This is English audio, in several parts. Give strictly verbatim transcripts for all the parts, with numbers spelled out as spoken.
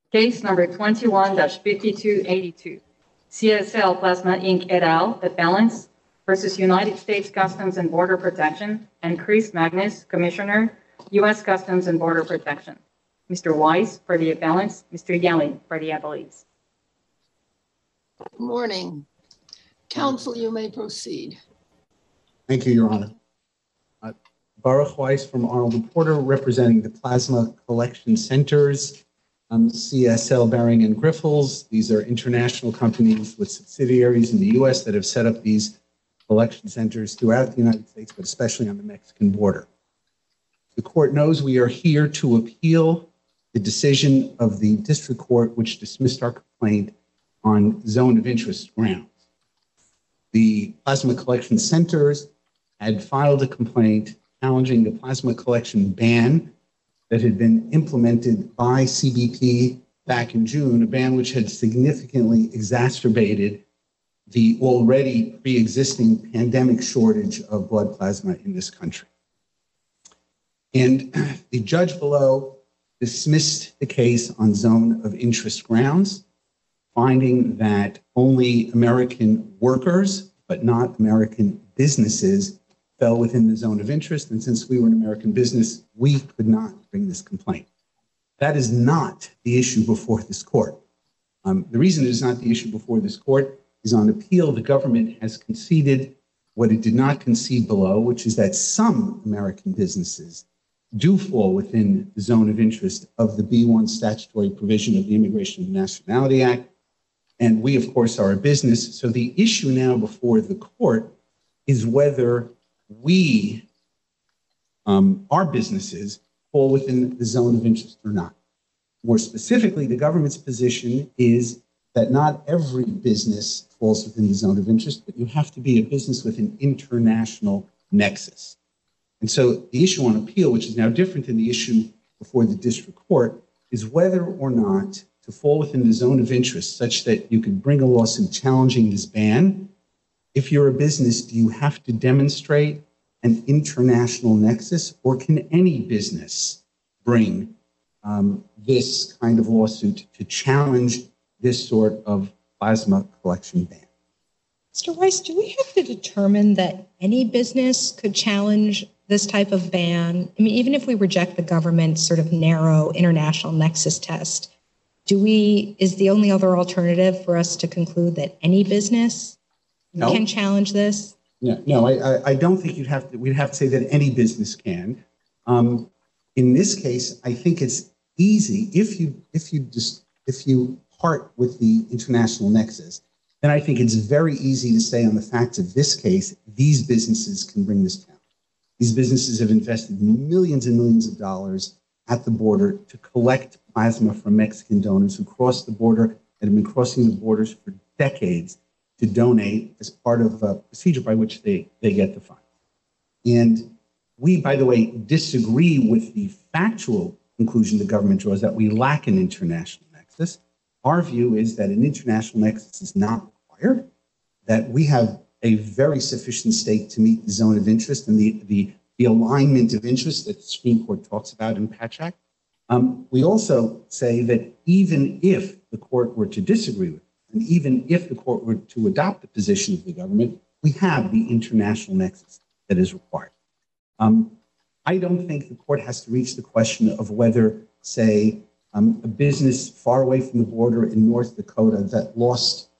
Case number twenty-one dash fifty-two eighty-two, C S L Plasma Incorporated et al., Appellants versus United States Customs and Border Protection, and Chris Magnus, Commissioner, U S Customs and Border Protection. Mister Weiss for the appellants, Mister Yellen for the appellees. Good morning. Counsel, you may proceed. Thank you, Your Honor. Uh, Baruch Weiss from Arnold & Porter, representing the Plasma Collection Centers, um, C S L Behring and Grifols. These are international companies with subsidiaries in the U S that have set up these collection centers throughout the United States, but especially on the Mexican border. The court knows we are here to appeal the decision of the district court which dismissed our complaint on zone of interest grounds. The plasma collection centers had filed a complaint challenging the plasma collection ban that had been implemented by C B P back in June, a ban which had significantly exacerbated the already pre-existing pandemic shortage of blood plasma in this country. And the judge below dismissed the case on zone of interest grounds, finding that only American workers, but not American businesses, fell within the zone of interest. And since we were an American business, we could not bring this complaint. That is not the issue before this court. Um, the reason it is not the issue before this court is on appeal, the government has conceded what it did not concede below, which is that some American businesses do fall within the zone of interest of the B one statutory provision of the Immigration and Nationality Act. And we, of course, are a business. So the issue now before the court is whether we, um, our businesses, fall within the zone of interest or not. More specifically, the government's position is that not every business falls within the zone of interest, but you have to be a business with an international nexus. And so the issue on appeal, which is now different than the issue before the district court, is whether or not to fall within the zone of interest such that you can bring a lawsuit challenging this ban. If you're a business, do you have to demonstrate an international nexus, or can any business bring um, this kind of lawsuit to challenge this sort of plasma collection ban? Mister Weiss, do we have to determine that any business could challenge this type of ban? I mean, even if we reject the government's sort of narrow international nexus test, do we, is the only other alternative for us to conclude that any business no. can challenge this? No, no, I, I don't think you'd have to, we'd have to say that any business can. Um, in this case, I think it's easy if you, if you just, if you part with the international nexus, then I think it's very easy to say on the facts of this case, these businesses can bring this down. These businesses have invested millions and millions of dollars at the border to collect plasma from Mexican donors who cross the border and have been crossing the borders for decades to donate as part of a procedure by which they, they get the funds. And we, by the way, disagree with the factual conclusion the government draws that we lack an international nexus. Our view is that an international nexus is not required, that we have a very sufficient stake to meet the zone of interest and the, the, the alignment of interest that the Supreme Court talks about in Patchak. Um, we also say that even if the court were to disagree with it, and even if the court were to adopt the position of the government, we have the international nexus that is required. Um, I don't think the court has to reach the question of whether, say, um, a business far away from the border in North Dakota that lost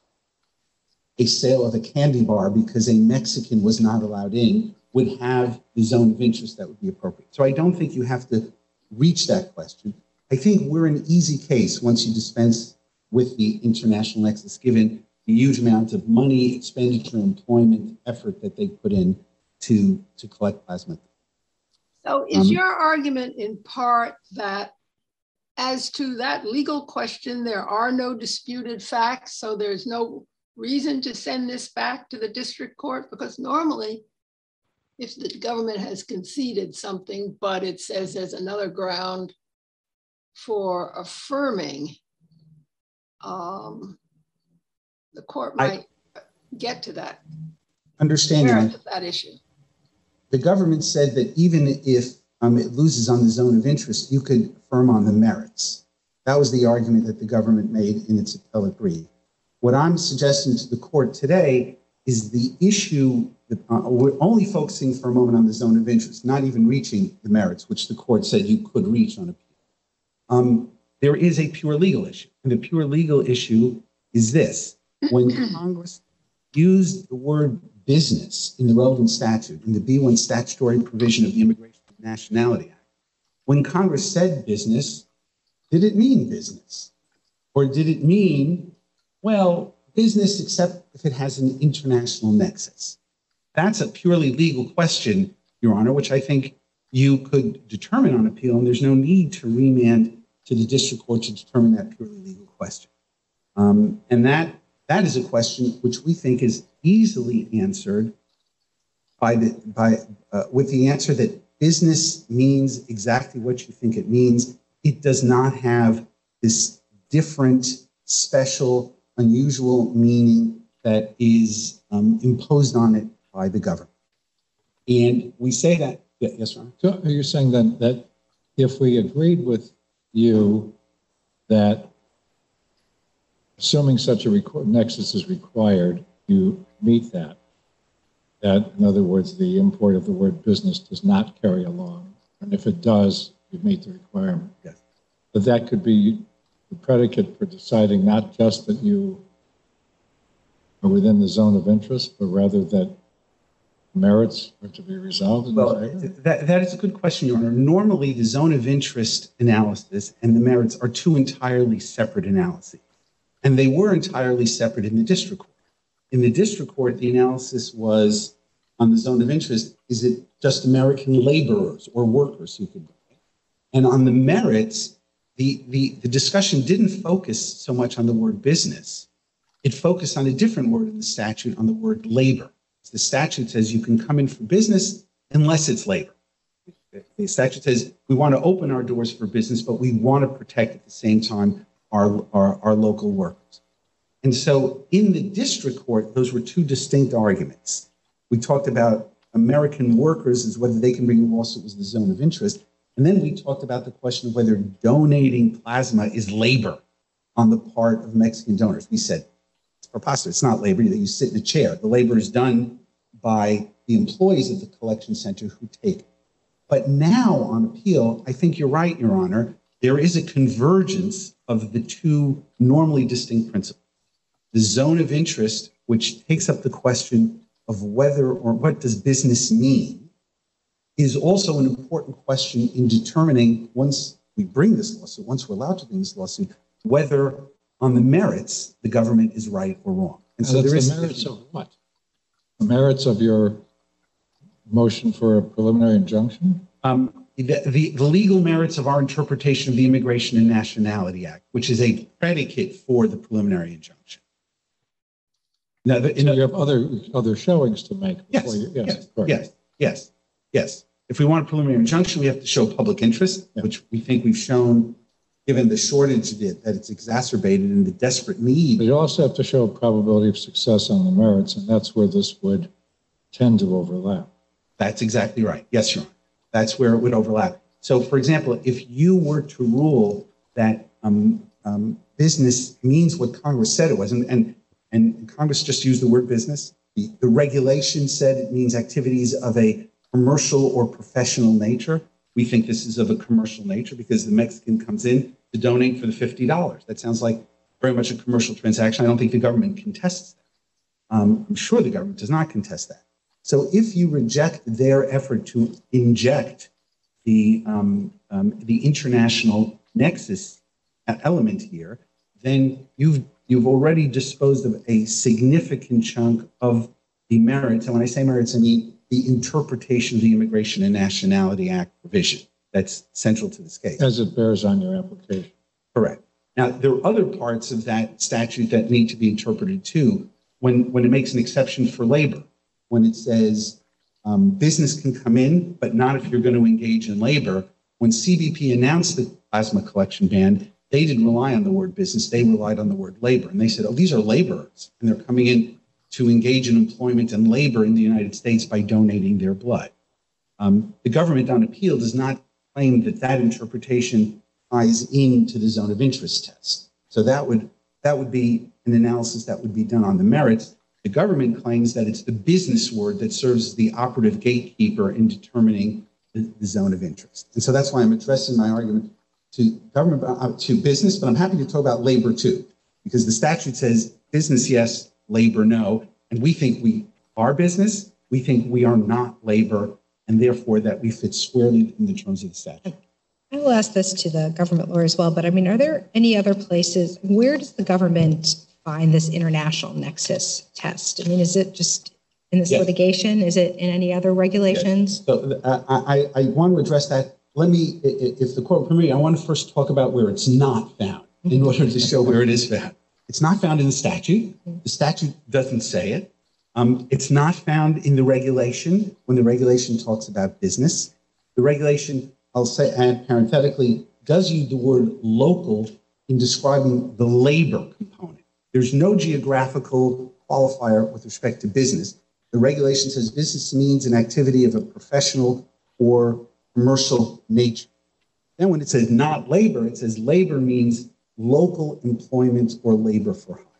a sale of a candy bar because a Mexican was not allowed in would have the zone of interest that would be appropriate. So I don't think you have to reach that question. I think we're an easy case once you dispense with the international nexus, given the huge amount of money, expenditure, employment, effort that they put in to, to collect plasma. So is um, your argument in part that as to that legal question, there are no disputed facts, so there's no reason to send this back to the district court? Because normally, if the government has conceded something, but it says there's another ground for affirming, um, the court might I get to that. Understanding that issue. The government said that even if um, it loses on the zone of interest, you could affirm on the merits. That was the argument that the government made in its appellate brief. What I'm suggesting to the court today is the issue that uh, we're only focusing for a moment on the zone of interest, not even reaching the merits, which the court said you could reach on appeal. Um, there is a pure legal issue. And the pure legal issue is this. When Congress used the word business in the relevant statute, in the B one statutory provision of the Immigration and Nationality Act, when Congress said business, did it mean business? Or did it mean, well, business except if it has an international nexus? That's a purely legal question, Your Honor, which I think you could determine on appeal, and there's no need to remand to the district court to determine that purely legal question. Um, and that that is a question which we think is easily answered by the by uh, with the answer that business means exactly what you think it means. It does not have this different, special, unusual meaning that is um, imposed on it by the government. And we say that, yeah, yes, Ron? So are you saying then that if we agreed with you that assuming such a requ- nexus is required, you meet that, that in other words, the import of the word business does not carry along, and if it does, you meet the requirement? Yes. But that could be the predicate for deciding not just that you are within the zone of interest, but rather that merits are to be resolved in Well, the favor? that, that is a good question, Your Honor. Normally, the zone of interest analysis and the merits are two entirely separate analyses. And they were entirely separate in the district court. In the district court, the analysis was on the zone of interest, is it just American laborers or workers who could buy? And on the merits, the, the, the discussion didn't focus so much on the word business. It focused on a different word in the statute, on the word labor. The statute says you can come in for business unless it's labor. The statute says we want to open our doors for business, but we want to protect at the same time our, our, our local workers. And so in the district court, those were two distinct arguments. We talked about American workers as whether they can bring a lawsuit was the zone of interest. And then we talked about the question of whether donating plasma is labor on the part of Mexican donors. We said, it's preposterous. It's not labor that you sit in a chair. The labor is done by the employees of the collection center who take it. But now on appeal, I think you're right, Your Honor, there is a convergence of the two normally distinct principles. The zone of interest, which takes up the question of whether or what does business mean, is also an important question in determining, once we bring this lawsuit, once we're allowed to bring this lawsuit, whether on the merits the government is right or wrong. And so there is the merits of what? The merits of your motion for a preliminary injunction? Um, the, the, the legal merits of our interpretation of the Immigration and Nationality Act, which is a predicate for the preliminary injunction. Now, the, so you have other other showings to make. Yes, you, yes, yes, yes, yes, yes, yes. If we want a preliminary injunction, we have to show public interest, yeah. which we think we've shown, given the shortage of it, that it's exacerbated and the desperate need. But you also have to show a probability of success on the merits, and that's where this would tend to overlap. That's exactly right. Yes, Your Honor. That's where it would overlap. So, for example, if you were to rule that um, um, business means what Congress said it was, and, and, and Congress just used the word business, the, the regulation said it means activities of a commercial or professional nature. We think this is of a commercial nature because the Mexican comes in to donate for the fifty dollars. That sounds like very much a commercial transaction. I don't think the government contests that. Um, I'm sure the government does not contest that. So if you reject their effort to inject the, um, um, the international nexus element here, then you've, you've already disposed of a significant chunk of the merits. And when I say merits, I mean the interpretation of the Immigration and Nationality Act provision that's central to this case. As it bears on your application. Correct. Now, there are other parts of that statute that need to be interpreted too, when, when it makes an exception for labor, when it says um, business can come in, but not if you're going to engage in labor. When C B P announced the plasma collection ban, they didn't rely on the word business, they relied on the word labor. And they said, oh, these are laborers, and they're coming in to engage in employment and labor in the United States by donating their blood. Um, the government on appeal does not claim that that interpretation ties into the zone of interest test. So that would that would be an analysis that would be done on the merits. The government claims that it's the business word that serves as the operative gatekeeper in determining the, the zone of interest. And so that's why I'm addressing my argument to government, uh, to business, but I'm happy to talk about labor too, because the statute says business, yes, labor, no. And we think we are business. We think we are not labor, and therefore that we fit squarely in the terms of the statute. I will ask this to the government lawyer as well, but I mean, are there any other places, where does the government find this international nexus test? I mean, is it just in this Yes. litigation? Is it in any other regulations? Yes. So uh, I, I want to address that. Let me, if the court permits me, I want to first talk about where it's not found in order to show where it is found. It's not found in the statute. The statute doesn't say it. Um, it's not found in the regulation when the regulation talks about business. The regulation, I'll say, and parenthetically, does use the word local in describing the labor component. There's no geographical qualifier with respect to business. The regulation says business means an activity of a professional or commercial nature. Then when it says not labor, it says labor means local employment or labor for hire.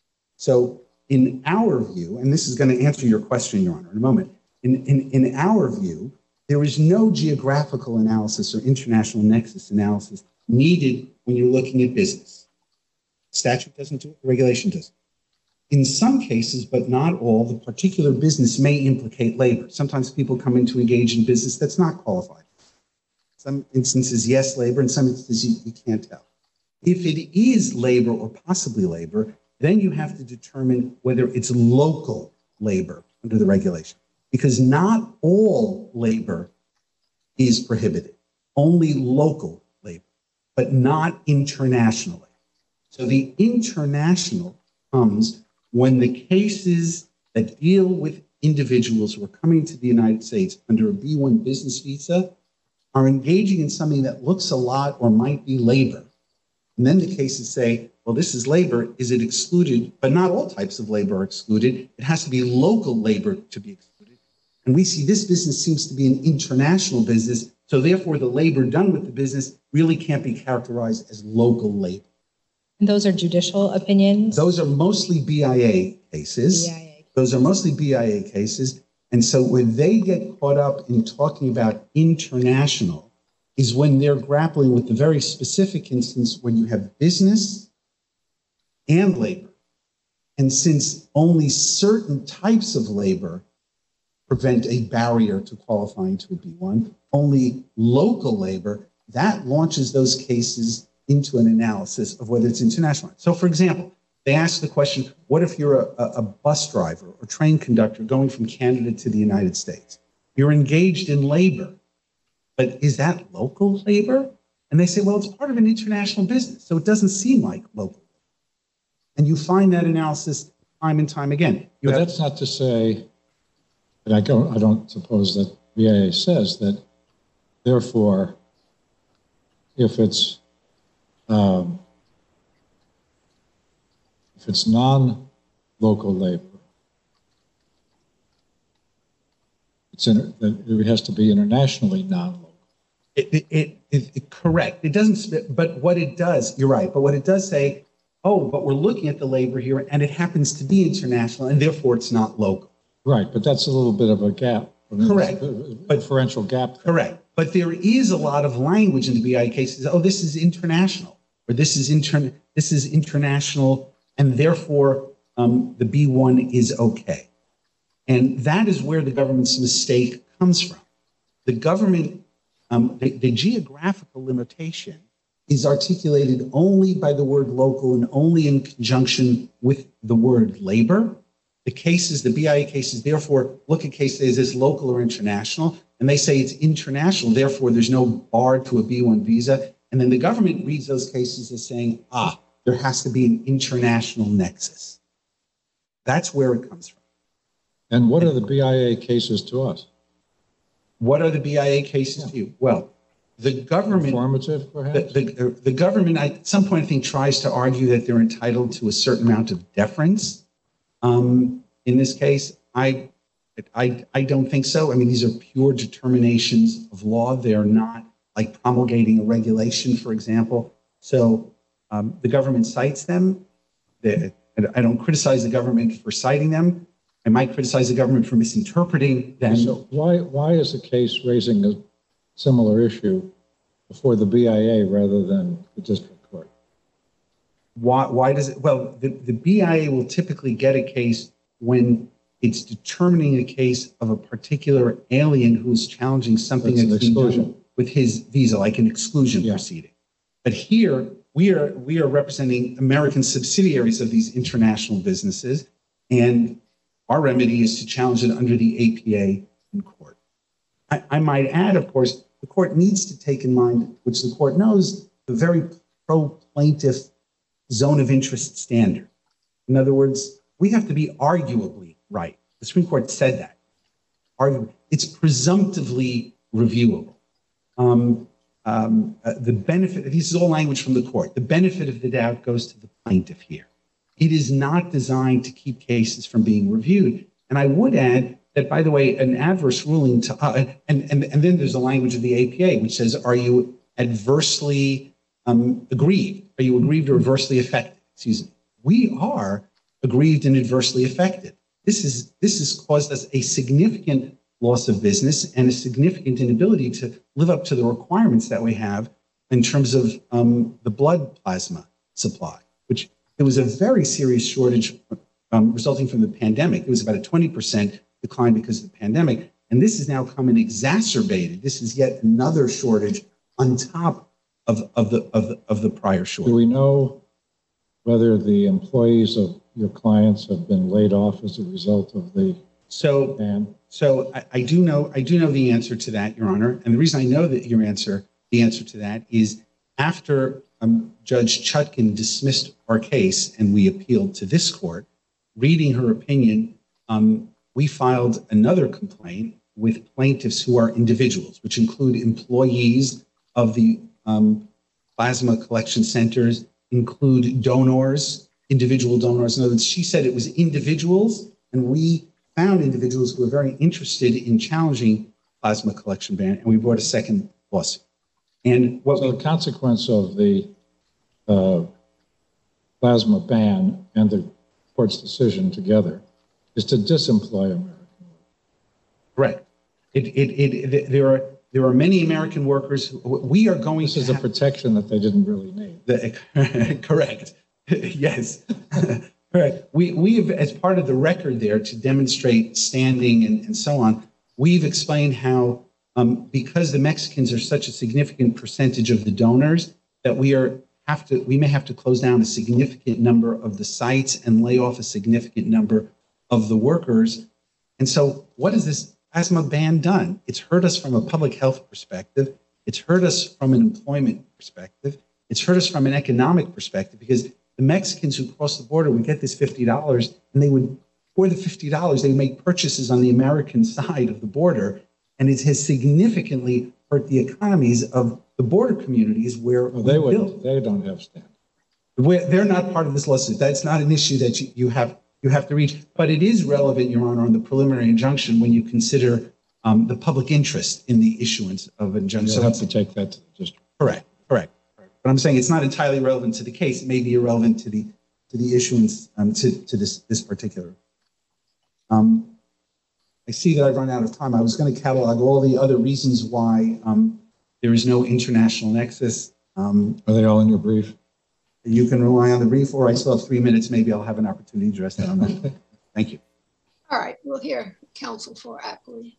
So in our view, and this is going to answer your question, Your Honor, in a moment, in, in, in our view, there is no geographical analysis or international nexus analysis needed when you're looking at business. Statute doesn't do it, the regulation doesn't. In some cases, but not all, the particular business may implicate labor. Sometimes people come in to engage in business that's not qualified. Some instances, yes, labor. In some instances, you, you can't tell. If it is labor or possibly labor, then you have to determine whether it's local labor under the regulation, because not all labor is prohibited, only local labor, but not international labor. So the international comes when the cases that deal with individuals who are coming to the United States under a B one business visa are engaging in something that looks a lot or might be labor. And then the cases say, well, this is labor. Is it excluded? But not all types of labor are excluded. It has to be local labor to be excluded. And we see this business seems to be an international business. So therefore, the labor done with the business really can't be characterized as local labor. And those are judicial opinions? Those are mostly B I A cases. B I A. Those are mostly B I A cases. And so when they get caught up in talking about international is when they're grappling with the very specific instance when you have business and labor. And since only certain types of labor prevent a barrier to qualifying to a B one, only local labor, that launches those cases into an analysis of whether it's international. So for example, they ask the question, what if you're a, a bus driver or train conductor going from Canada to the United States? You're engaged in labor, but is that local labor? And they say, well, it's part of an international business, so it doesn't seem like local. And you find that analysis time and time again. You but have, that's not to say, and I don't, I don't suppose that B I A says that, therefore, if it's um, if it's non-local labor, it's in, it has to be internationally non-local. It, it, it, it, it, correct. It doesn't, but what it does, you're right, but what it does say, oh, but we're looking at the labor here and it happens to be international and therefore it's not local. Right, but that's a little bit of a gap. Correct. A differential gap. Correct. But there is a lot of language in the B I A cases. Oh, this is international, or this is intern, this is international, and therefore um, the B one is okay. And that is where the government's mistake comes from. The government, um, the, the geographical limitation is articulated only by the word local and only in conjunction with the word labor. The cases, the B I A cases, therefore look at cases, is this local or international? And they say it's international, therefore there's no bar to a B one visa. And then the government reads those cases as saying, ah, there has to be an international nexus. That's where it comes from. And what are the B I A cases to us? What are the B I A cases Yeah. to you? Well, the government, Informative, perhaps? the, the, the government at some point, I think, tries to argue that they're entitled to a certain amount of deference. Um, in this case, I, I, I don't think so. I mean, these are pure determinations of law. They are not like promulgating a regulation, for example. So um, the government cites them. The, I don't criticize the government for citing them. I might criticize the government for misinterpreting them. So why, why is the case raising a similar issue before the B I A rather than the district court? Why, why does it? Well, the, the B I A will typically get a case when it's determining a case of a particular alien who's challenging something That's an that's being done exclusion. with his visa, like an exclusion Yeah. proceeding. But here, we are, we are representing American subsidiaries of these international businesses, and our remedy is to challenge it under the A P A in court. I, I might add, of course, the court needs to take in mind, which the court knows, the very pro-plaintiff zone of interest standard. In other words, we have to be arguably right. The Supreme Court said that. Arguably. It's presumptively reviewable. Um, um, uh, the benefit, this is all language from the court, the benefit of the doubt goes to the plaintiff here. It is not designed to keep cases from being reviewed. And I would add that, by the way, an adverse ruling to, uh, and, and, and then there's the language of the A P A, which says, are you adversely um, aggrieved? Are you aggrieved or adversely affected? Excuse me. We are aggrieved and adversely affected. This is, this has caused us a significant loss of business and a significant inability to live up to the requirements that we have in terms of um, the blood plasma supply, which there was a very serious shortage um, resulting from the pandemic. It was about a twenty percent decline because of the pandemic. And this has now come and exacerbated. This is yet another shortage on top of, of, the, of, the, of the prior shortage. Do we know whether the employees of your clients have been laid off as a result of the So, ban? so I, I do know I do know the answer to that, Your Honor. And the reason I know that your answer, the answer to that, is after um, Judge Chutkan dismissed our case and we appealed to this court, reading her opinion, um, we filed another complaint with plaintiffs who are individuals, which include employees of the um, plasma collection centers, include donors, individual donors. In other words, she said it was individuals, and we found individuals who were very interested in challenging plasma collection ban, and we brought a second lawsuit. And what So we, the consequence of the uh, plasma ban and the court's decision together is to disemploy American workers. correct. It, it, it, there are there are many American workers who, we are going This to is a have, protection that they didn't really need. the, correct. Yes. Correct. We, we have, as part of the record there to demonstrate standing and, and so on, we've explained how um, because the Mexicans are such a significant percentage of the donors, that we are have to we may have to close down a significant number of the sites and lay off a significant number of the workers. And so what has this plasma ban done? It's hurt us from a public health perspective. It's hurt us from an employment perspective. It's hurt us from an economic perspective, because the Mexicans who cross the border would get this fifty dollars, and they would, for the fifty dollars, they would make purchases on the American side of the border. And it has significantly hurt the economies of the border communities where Well, they we would. build. They don't have standing. We're, they're not part of this lawsuit. That's not an issue that you, you have you have to reach. But it is relevant, Your Honor, on the preliminary injunction when you consider um, the public interest in the issuance of an injunction. You'll have to take that to the district. Correct, correct. But I'm saying it's not entirely relevant to the case. It may be irrelevant to the to the issuance um, to to this this particular. Um, I see that I've run out of time. I was going to catalog all the other reasons why um, there is no international nexus. Um, Are they all in your brief? you can rely on the brief, or I still have three minutes. Maybe I'll have an opportunity to address that on that. Thank you. All right, we'll hear counsel for Appley.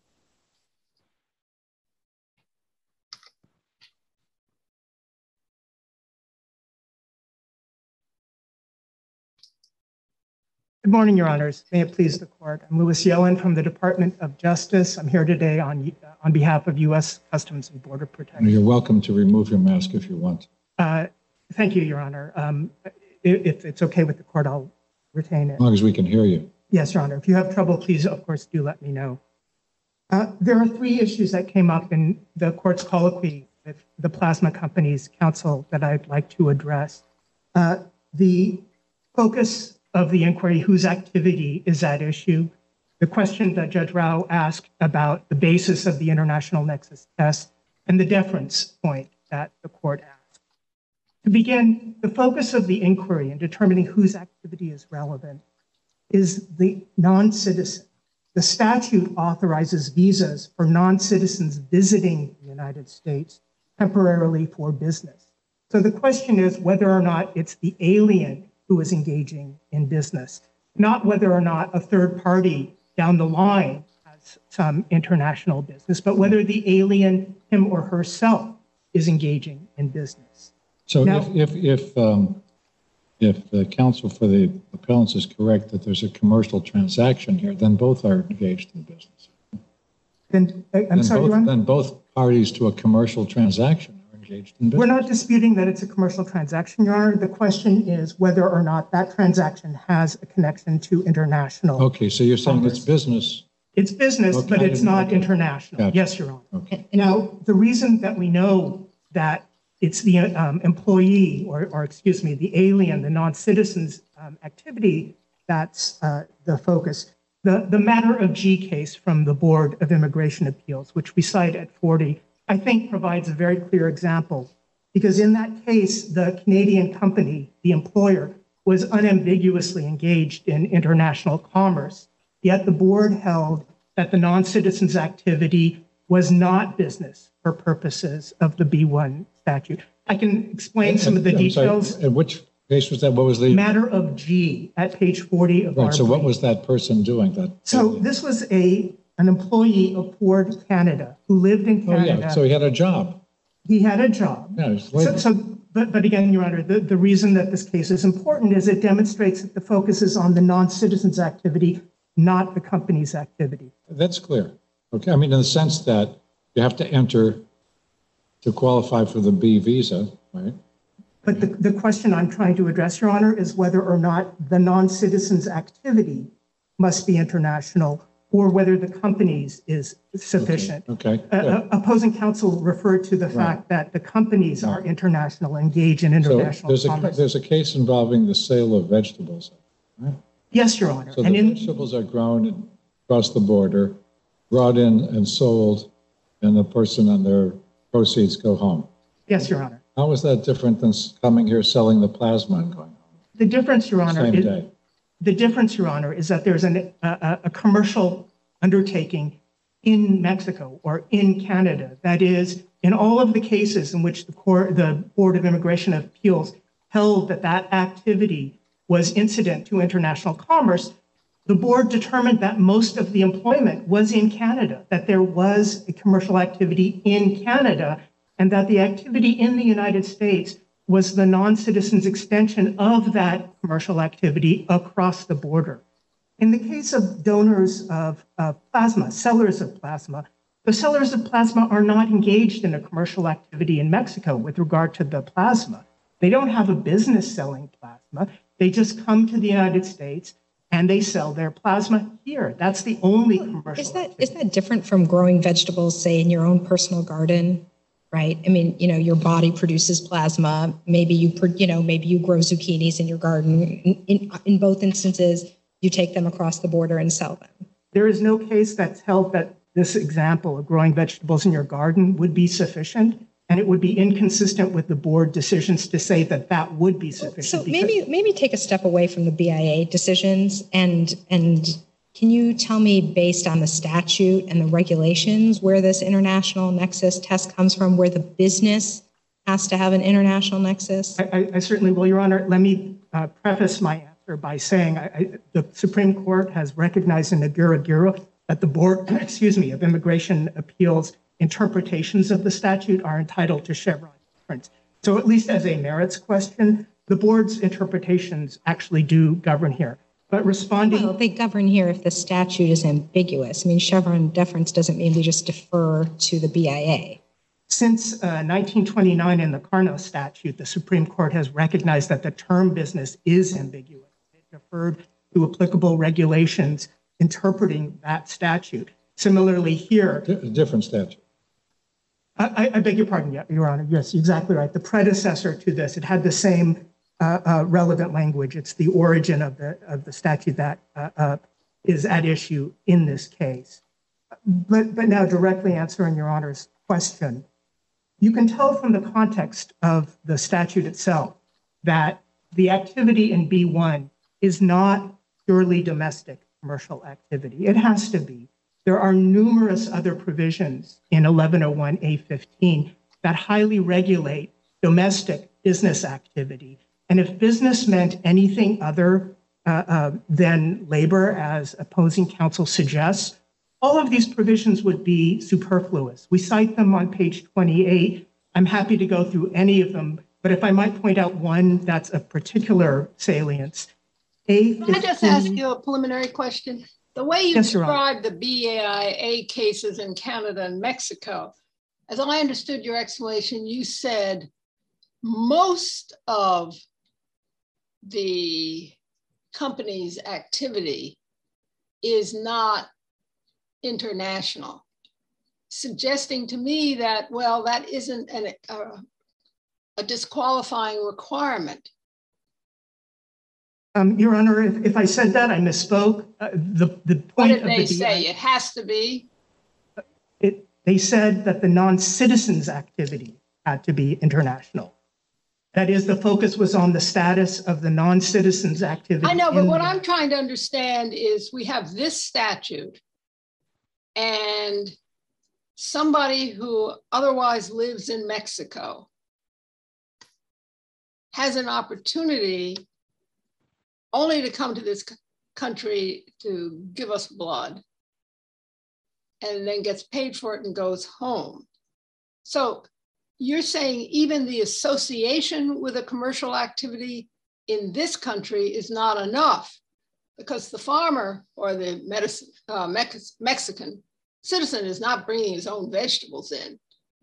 Good morning, Your Honors. May it please the court. I'm Louis Yellen from the Department of Justice. I'm here today on, on behalf of U S Customs and Border Protection. You're welcome to remove your mask if you want. Uh, thank you, Your Honor. Um, if, if it's okay with the court, I'll retain it. As long as we can hear you. Yes, Your Honor. If you have trouble, please, of course, do let me know. Uh, there are three issues that came up in the court's colloquy with the plasma company's counsel that I'd like to address. Uh, the focus of the inquiry, whose activity is at issue? The question that Judge Rao asked about the basis of the international nexus test, and the deference point that the court asked. To begin, the focus of the inquiry in determining whose activity is relevant is the non-citizen. The statute authorizes visas for non-citizens visiting the United States temporarily for business. So the question is whether or not it's the alien who is engaging in business, not whether or not a third party down the line has some international business, but whether the alien, him or herself, is engaging in business. So Now- if, if, if, um, if the counsel for the appellants is correct that there's a commercial transaction here, then both are engaged in business. Then, I- I'm Then sorry, both- Your Honor? Then both parties to a commercial transaction are engaged in business. We're not disputing that it's a commercial transaction, Your Honor. The question is whether or not that transaction has a connection to international. Okay, so you're saying it's Commerce. business. It's business, Okay, but I it's didn't- not okay. international. Gotcha. Yes, Your Honor. Okay. Now, the reason that we know that it's the um, employee, or, or excuse me, the alien, the non-citizen's um, activity that's uh, the focus. The, the Matter of G case from the Board of Immigration Appeals, which we cite at forty, I think provides a very clear example. Because in that case, the Canadian company, the employer, was unambiguously engaged in international commerce. Yet the board held that the non-citizen's activity was not business for purposes of the B one statute. I can explain some of the I'm sorry, details. and which case was that? What was the? Matter of G at page forty of our Right, so what brief. was that person doing? That. So this was a, an employee of Ford Canada who lived in Oh, Canada. yeah, so he had a job. He had a job. Yeah, it's So, labor. so but, but again, Your Honor, the, the reason that this case is important is it demonstrates that the focus is on the non-citizen's activity, not the company's activity. That's clear. Okay, I mean, in the sense that you have to enter to qualify for the B visa, right? But the, the question I'm trying to address, Your Honor, is whether or not the non-citizen's activity must be international or whether the company's is sufficient. Okay, Uh, good. uh, opposing counsel referred to the fact that the companies are international, engage in So international there's a, commerce. there's a case involving the sale of vegetables. Right? Yes, Your Honor. So And the in, vegetables are grown across the border, brought in and sold, and the person and their proceeds go home. yes, Your Honor. How is that different than coming here, selling the plasma and going home? The difference, Your Honor, Same is, day. the difference, Your Honor, is that there's an, a, a, a commercial undertaking in Mexico or in Canada. That is, in all of the cases in which the court, the Board of Immigration Appeals held that that activity was incident to international commerce, the board determined that most of the employment was in Canada, that there was a commercial activity in Canada, and that the activity in the United States was the non-citizen's extension of that commercial activity across the border. In the case of donors of uh, plasma, sellers of plasma, the sellers of plasma are not engaged in a commercial activity in Mexico with regard to the plasma. They don't have a business selling plasma. They just come to the United States and they sell their plasma here. That's the only commercial. Is that, activity. is that different from growing vegetables, say, in your own personal garden, right? I mean, you know, your body produces plasma. Maybe you, pro- you know, maybe you grow zucchinis in your garden. In, in, in both instances, you take them across the border and sell them. There is no case that's held that this example of growing vegetables in your garden would be sufficient, and it would be inconsistent with the board decisions to say that that would be sufficient. So because- maybe maybe take a step away from the B I A decisions and and can you tell me, based on the statute and the regulations, where this international nexus test comes from, where the business has to have an international nexus? I, I- I certainly will, Your Honor. Let me uh, preface my answer by saying I, I, the Supreme Court has recognized in Aguirre-Aguirre that the Board, excuse me, of Immigration Appeals interpretations of the statute are entitled to Chevron deference. So at least as a merits question, the board's interpretations actually do govern here. But responding, Well, they govern here if the statute is ambiguous. I mean, Chevron deference doesn't mean we just defer to the B I A. since uh, nineteen twenty-nine in the Carnot statute, the Supreme Court has recognized that the term business is ambiguous. It deferred to applicable regulations interpreting that statute. Similarly here, Di- Different statute. I, I beg your pardon, yeah, Your Honor. Yes, exactly right. The predecessor to this, it had the same uh, uh, relevant language. It's the origin of the of the statute that uh, uh, is at issue in this case. But but now directly answering Your Honor's question, you can tell from the context of the statute itself that the activity in B one is not purely domestic commercial activity. It has to be. There are numerous other provisions in eleven oh one A fifteen that highly regulate domestic business activity. And if business meant anything other uh, uh, than labor, as opposing counsel suggests, all of these provisions would be superfluous. We cite them on page twenty-eight. I'm happy to go through any of them, but if I might point out one that's of particular salience. A Can I just ask you a preliminary question? The way you Yes, Your describe the B I A cases in Canada and Mexico, as I understood your explanation, you said most of the company's activity is not international, suggesting to me that, well, that isn't an, uh, a disqualifying requirement. Um, Your Honor, if, if I said that, I misspoke. Uh, the, the point What did of they the say? B I A, It has to be? it, they said that the non-citizens activity had to be international. That is, the focus was on the status of the non-citizens activity. I know, but in what the- I'm trying to understand is we have this statute and somebody who otherwise lives in Mexico has an opportunity only to come to this c- country to give us blood and then gets paid for it and goes home. So you're saying even the association with a commercial activity in this country is not enough because the farmer or the medicine, uh, Mex- Mexican citizen is not bringing his own vegetables in.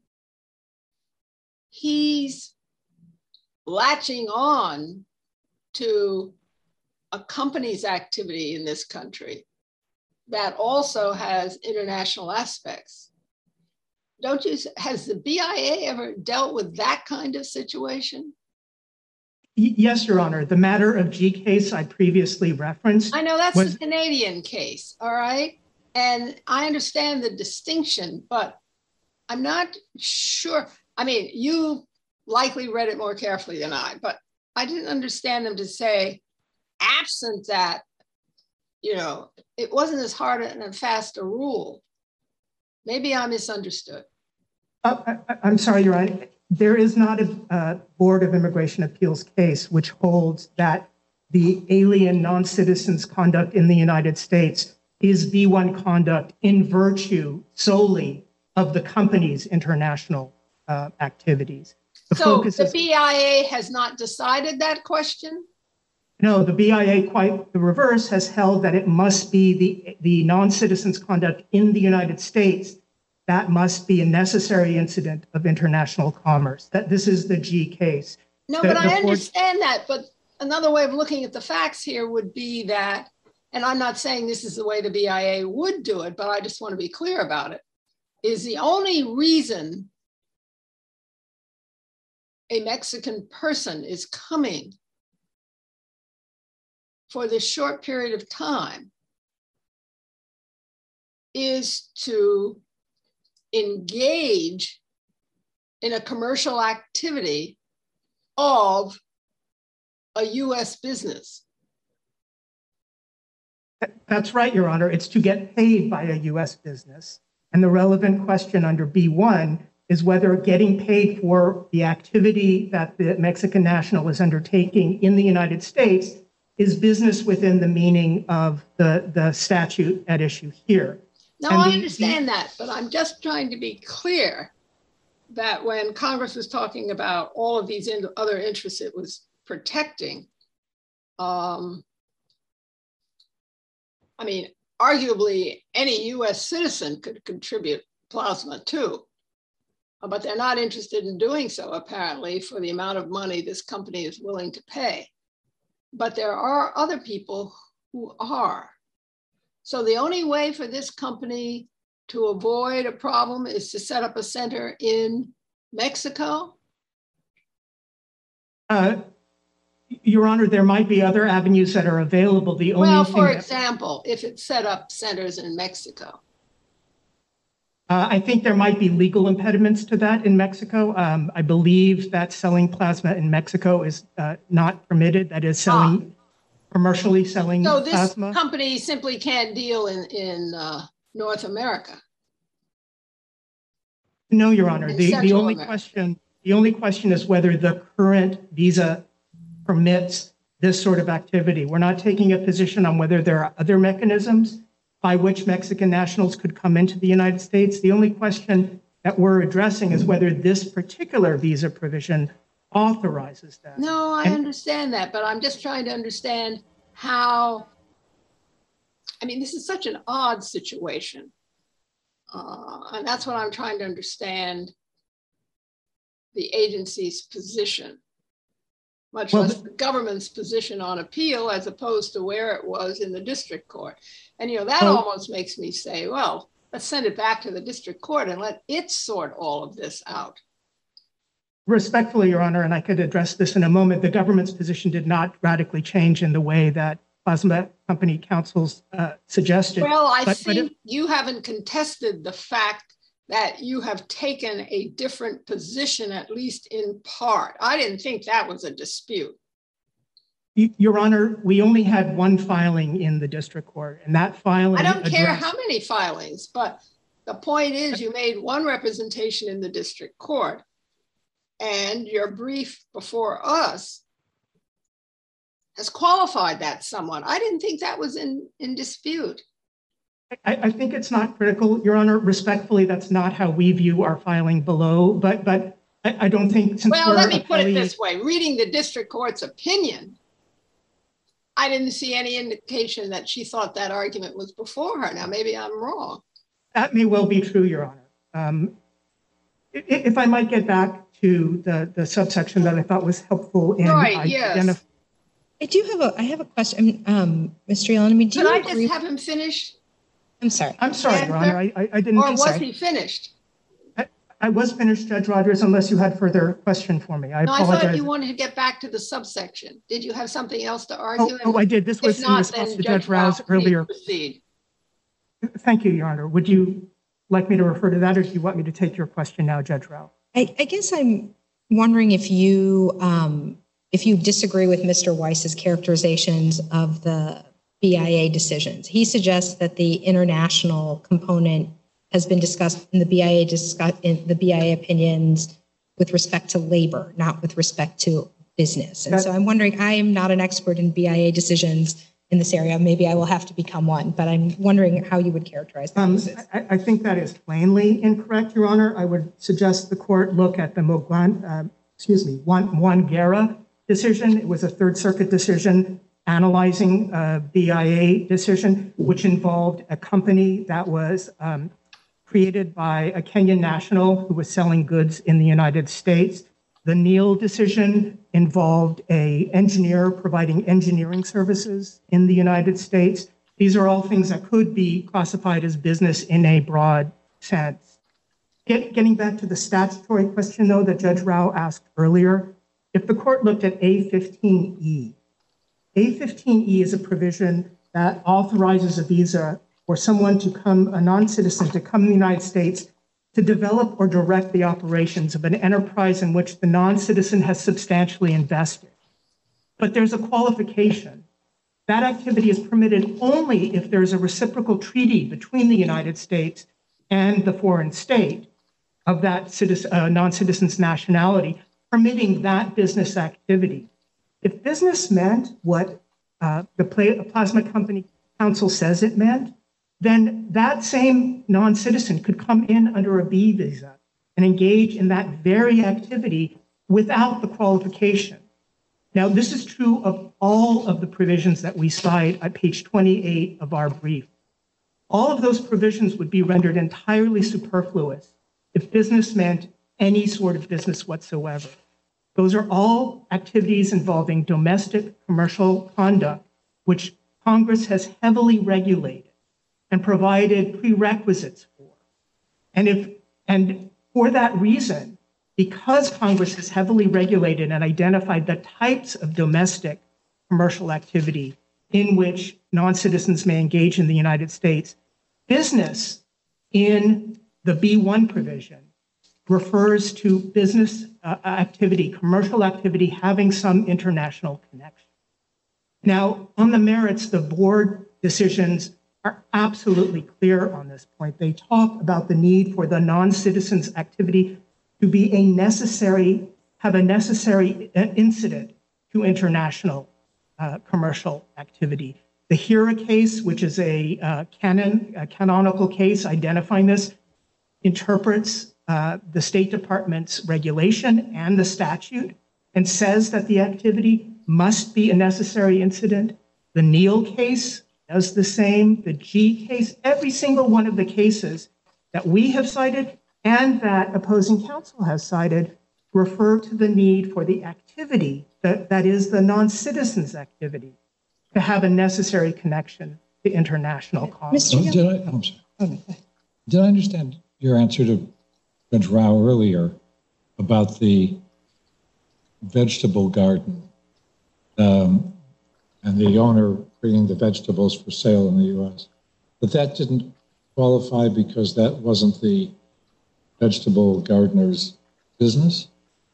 He's latching on to a company's activity in this country that also has international aspects. Don't you, has the B I A ever dealt with that kind of situation? Y- Yes, Your Honor. The matter of G case I previously referenced. I know that's was- the Canadian case, all right? And I understand the distinction, but I'm not sure. I mean, you likely read it more carefully than I, but I didn't understand them to say, absent that, you know, it wasn't as hard and fast a rule. Maybe I misunderstood. Uh, I, I'm sorry, Your Honor. There is not a uh, Board of Immigration Appeals case which holds that the alien non-citizens conduct in the United States is B one conduct in virtue solely of the company's international uh, activities. The So focus the is, B I A has not decided that question? no, the B I A, quite the reverse, has held that it must be the, the non-citizens conduct in the United States that must be a necessary incident of international commerce, that this is the G case. No, The- but I the fourth- understand that. But another way of looking at the facts here would be that, and I'm not saying this is the way the B I A would do it, but I just want to be clear about it, is the only reason a Mexican person is coming for this short period of time is to engage in a commercial activity of a U S business. That's right, Your Honor. It's to get paid by a U S business. And the relevant question under B one is whether getting paid for the activity that the Mexican national is undertaking in the United States is business within the meaning of the, the statute at issue here. No, And I the- understand that, but I'm just trying to be clear that when Congress was talking about all of these in- other interests it was protecting, um, I mean, arguably any U S citizen could contribute plasma too, uh, but they're not interested in doing so apparently for the amount of money this company is willing to pay. But there are other people who are. So the only way for this company to avoid a problem is to set up a center in Mexico? Uh, Your Honor, there might be other avenues that are available. The only Well, thing for that- example, if it set up centers in Mexico. Uh, I think there might be legal impediments to that in Mexico. Um, I believe that selling plasma in Mexico is uh, not permitted. That is selling, commercially selling So this plasma. company simply can't deal in, in uh, North America. No, Your Honor. In The, the Central only America. question, the only question is whether the current visa permits this sort of activity. We're not taking a position on whether there are other mechanisms by which Mexican nationals could come into the United States. The only question that we're addressing is whether this particular visa provision authorizes that. No, I And- understand that, but I'm just trying to understand how, I mean, this is such an odd situation. Uh, and that's what I'm trying to understand the agency's position, much Well, less the government's position on appeal as opposed to where it was in the district court. And, you know, that Well- almost makes me say, well, let's send it back to the district court and let it sort all of this out. Respectfully, Your Honor, and I could address this in a moment, the government's position did not radically change in the way that Plasma Company counsels uh, suggested. Well, I But- but think it- you haven't contested the fact that you have taken a different position, at least in part. I didn't think that was a dispute. Y- Your Honor, we only had one filing in the district court, and that filing I don't care addressed- how many filings, but the point is you made one representation in the district court, and your brief before us has qualified that somewhat. I didn't think that was in, in dispute. I, I think it's not critical, Your Honor. Respectfully, that's not how we view our filing below, but but I, I don't think since Well, we're let me put it appellee- this way. Reading the district court's opinion, I didn't see any indication that she thought that argument was before her. Now, maybe I'm wrong. That may well be true, Your Honor. Um, i- i- if I might get back to the, the subsection that I thought was helpful in Right, yes. identifying. I do have a, I have a question, um, Mister Yellen. I mean, do Could you I agree? just have him finish? I'm sorry. I'm sorry, Your Honor, I, I, I didn't. Or I'm was sorry. he finished? I, I was finished, Judge Rogers, unless you had further question for me. I No, I apologize. thought you wanted to get back to the subsection. Did you have something else to Oh, argue? oh, I did. This If was in not, response then to Judge Judge Rao's Rao, please earlier. proceed. Thank you, Your Honor. Would you like me to refer to that, or do you want me to take your question now, Judge Rao? I, I guess I'm wondering if you um, if you disagree with Mister Weiss's characterizations of the B I A decisions. He suggests that the international component has been discussed in the B I A discuss, in the B I A opinions with respect to labor, not with respect to business. And That- so I'm wondering, I am not an expert in B I A decisions in this area. Maybe I will have to become one, but I'm wondering how you would characterize Um, those. I, I think that is plainly incorrect, Your Honor. I would suggest the court look at the Mogwan, uh, excuse me, Juan, Juan Guerra decision. It was a Third Circuit decision analyzing a B I A decision, which involved a company that was um, created by a Kenyan national who was selling goods in the United States. The Neal decision involved a engineer providing engineering services in the United States. These are all things that could be classified as business in a broad sense. Get, getting back to the statutory question, though, that Judge Rao asked earlier, if the court looked at A fifteen E, A fifteen E is a provision that authorizes a visa for someone to come, a non-citizen, to come to the United States to develop or direct the operations of an enterprise in which the non-citizen has substantially invested. But there's a qualification. That activity is permitted only if there's a reciprocal treaty between the United States and the foreign state of that citizen, uh, non-citizen's nationality, permitting that business activity. If business meant what uh, the Plasma Company Council says it meant, then that same non-citizen could come in under a B visa and engage in that very activity without the qualification. Now, this is true of all of the provisions that we cite at page twenty-eight of our brief. All of those provisions would be rendered entirely superfluous if business meant any sort of business whatsoever. Those are all activities involving domestic commercial conduct, which Congress has heavily regulated and provided prerequisites for. And if and for that reason, because Congress has heavily regulated and identified the types of domestic commercial activity in which non-citizens may engage in the United States, business in the B one provision refers to business uh, activity, commercial activity having some international connection. Now, on the merits, the board decisions are absolutely clear on this point. They talk about the need for the non-citizens activity to be a necessary, have a necessary incident to international uh, commercial activity. The Hira case, which is a, uh, canon, a canonical case identifying this, interprets uh, the State Department's regulation and the statute and says that the activity must be a necessary incident. The Neal case does the same. The G case, every single one of the cases that we have cited and that opposing counsel has cited refer to the need for the activity, that, that is the non-citizens activity, to have a necessary connection to international commerce. Oh, did I, I'm sorry. Did I understand your answer to Judge Rao earlier about the vegetable garden um, and the owner bringing the vegetables for sale in the U S? But that didn't qualify because that wasn't the vegetable gardener's business?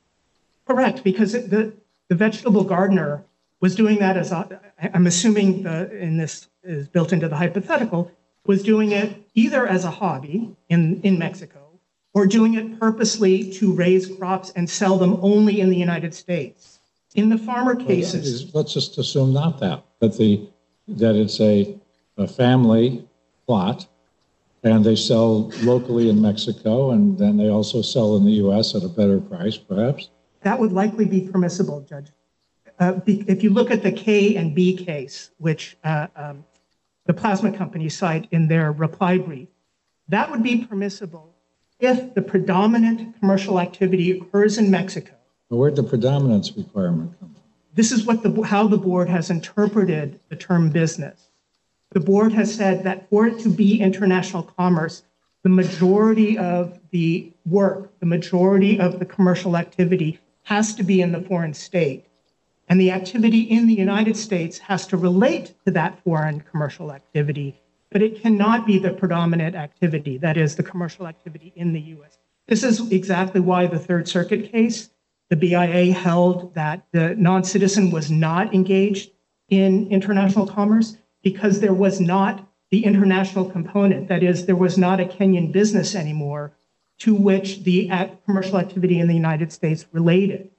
Correct, because it, the, the vegetable gardener was doing that as, a, I'm assuming the, in this is built into the hypothetical, was doing it either as a hobby in, in Mexico or doing it purposely to raise crops and sell them only in the United States. In the farmer cases. Well, let's just assume not that, that, the, that it's a, a family plot and they sell locally in Mexico and then they also sell in the U S at a better price, perhaps? That would likely be permissible, Judge. Uh, be, if you look at the K and B case, which uh, um, the plasma company cite in their reply brief, that would be permissible if the predominant commercial activity occurs in Mexico. But where'd the predominance requirement come from? This is what the, how the board has interpreted the term business. The board has said that for it to be international commerce, the majority of the work, the majority of the commercial activity has to be in the foreign state. And the activity in the United States has to relate to that foreign commercial activity, but it cannot be the predominant activity, that is the commercial activity in the U S. This is exactly why the Third Circuit case, the B I A held that the non-citizen was not engaged in international commerce because there was not the international component. That is, there was not a Kenyan business anymore to which the commercial activity in the United States related.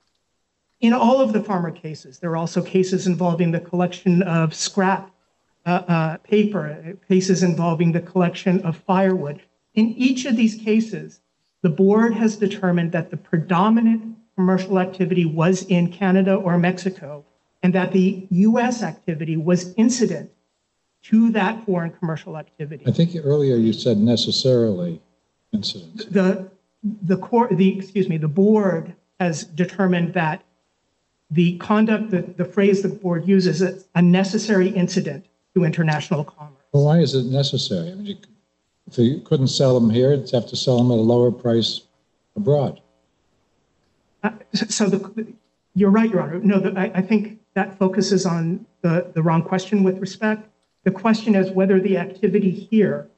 In all of the farmer cases, there are also cases involving the collection of scrap uh, uh, paper, cases involving the collection of firewood. In each of these cases, the board has determined that the predominant commercial activity was in Canada or Mexico, and that the U S activity was incident to that foreign commercial activity. I think earlier you said necessarily incident. The, the, core, the, excuse me, the board has determined that the conduct, the, the phrase the board uses, is a necessary incident to international commerce. Well, why is it necessary? I mean, you, if you couldn't sell them here, you'd have to sell them at a lower price abroad. Uh, so the, you're right, Your Honor. No, the, I, I think that focuses on the, the wrong question with respect. The question is whether the activity here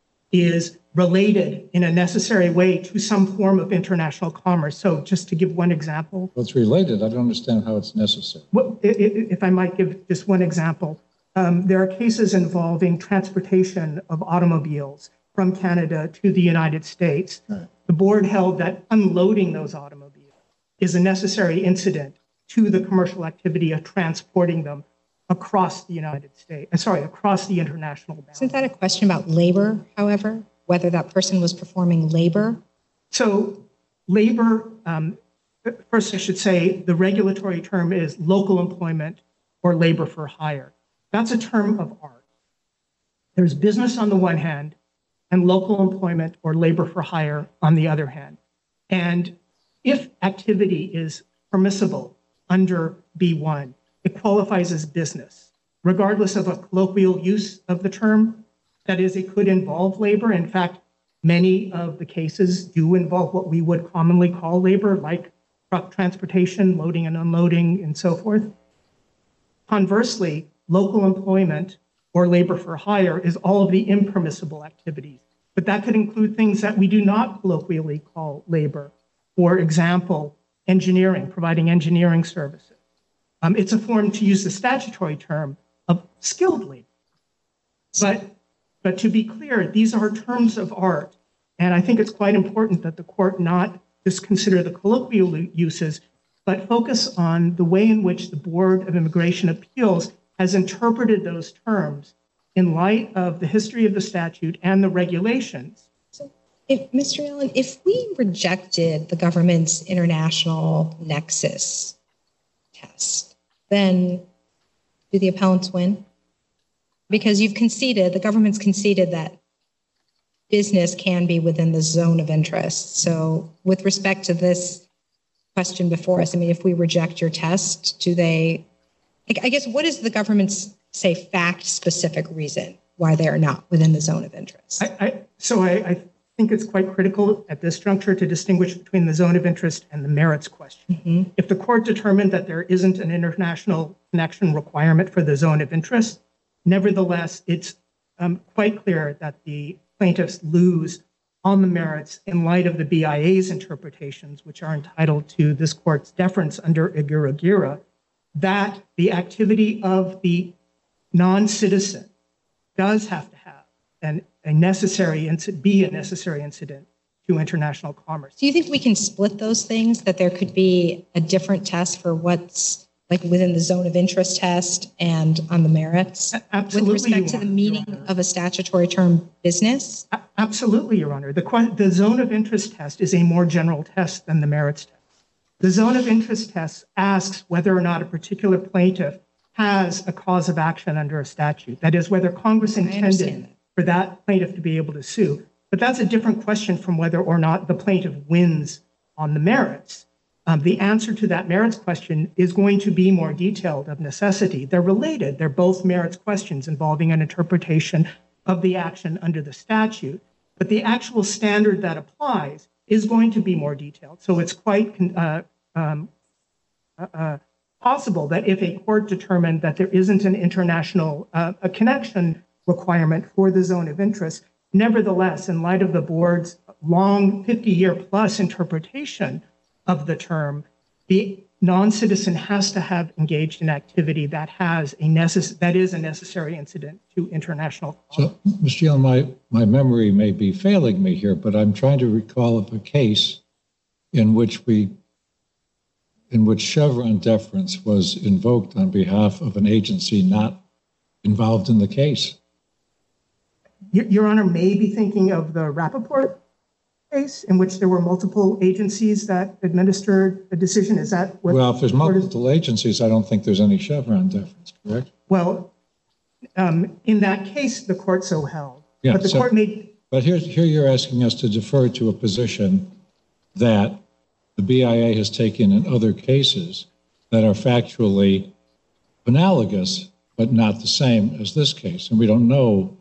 is related in a necessary way to some form of international commerce. So just to give one example. Well, it's related. I don't understand how it's necessary. Well, if I might give just one example, um, there are cases involving transportation of automobiles from Canada to the United States. Right. The board held that unloading those automobiles is a necessary incident to the commercial activity of transporting them across the United States, uh, sorry, across the international boundary. Isn't that a question about labor, however, whether that person was performing labor? So labor, um, first I should say the regulatory term is local employment or labor for hire. That's a term of art. There's business on the one hand and local employment or labor for hire on the other hand. And if activity is permissible under B one, it qualifies as business, regardless of a colloquial use of the term. That is, it could involve labor. In fact, many of the cases do involve what we would commonly call labor, like truck transportation, loading and unloading, and so forth. Conversely, local employment or labor for hire is all of the impermissible activities. but that could include things that we do not colloquially call labor. For example, engineering, providing engineering services. Um, it's a form, to use the statutory term, of skilled labor. But, but to be clear, these are terms of art. And I think it's quite important that the court not just consider the colloquial uses, but focus on the way in which the Board of Immigration Appeals has interpreted those terms in light of the history of the statute and the regulations. So, if, Mister Allen, if we rejected the government's international nexus test, then do the appellants win? Because you've conceded, the government's conceded that business can be within the zone of interest. So with respect to this question before us, I mean, if we reject your test, do they, I guess, what is the government's, say, fact-specific reason why they are not within the zone of interest? I, I, so I, I think it's quite critical at this juncture to distinguish between the zone of interest and the merits question. Mm-hmm. If the court determined that there isn't an international connection requirement for the zone of interest, nevertheless, it's um, quite clear that the plaintiffs lose on the merits in light of the B I A's interpretations, which are entitled to this court's deference under Aguirre-Guerra, that the activity of the non-citizen does have to have an, a necessary, be a necessary incident to international commerce. Do you think we can split those things, that there could be a different test for what's like within the zone of interest test and on the merits? Absolutely. With respect to the meaning of a statutory term, business? Absolutely, Your Honor. The, the zone of interest test is a more general test than the merits test. The zone of interest test asks whether or not a particular plaintiff has a cause of action under a statute. That is, whether Congress intended that. for that plaintiff to be able to sue. But that's a different question from whether or not the plaintiff wins on the merits. Um, the answer to that merits question is going to be more detailed of necessity. They're related. They're both merits questions involving an interpretation of the action under the statute. But the actual standard that applies is going to be more detailed. So it's quite uh, um, uh, possible that if a court determined that there isn't an international uh, a connection requirement for the zone of interest, nevertheless, in light of the board's long fifty-year plus interpretation of the term, the non-citizen has to have engaged in activity that has a necess- that is a necessary incident to international law. So, Mister Allen, my, my memory may be failing me here, but I'm trying to recall of a case in which we, in which Chevron deference was invoked on behalf of an agency not involved in the case. Your, Your Honor may be thinking of the Rappaport case in which there were multiple agencies that administered a decision. Is that what? Well, if there's multiple agencies, I don't think there's any Chevron deference, correct? Well, um, in that case, the court so held. Yeah, but the so, court made. But here, here you're asking us to defer to a position that the B I A has taken in other cases that are factually analogous, but not the same as this case. And we don't know